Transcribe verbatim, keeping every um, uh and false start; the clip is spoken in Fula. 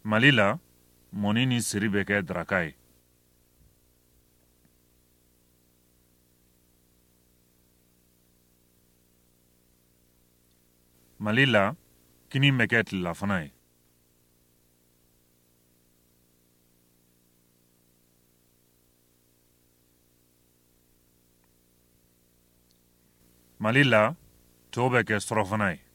Mali la mɔni ni siri bɛ kɛ daraka ye. Mali la kini bɛ kɛ tilelafana ye. Mali la to bɛ kɛ surɔfana ye.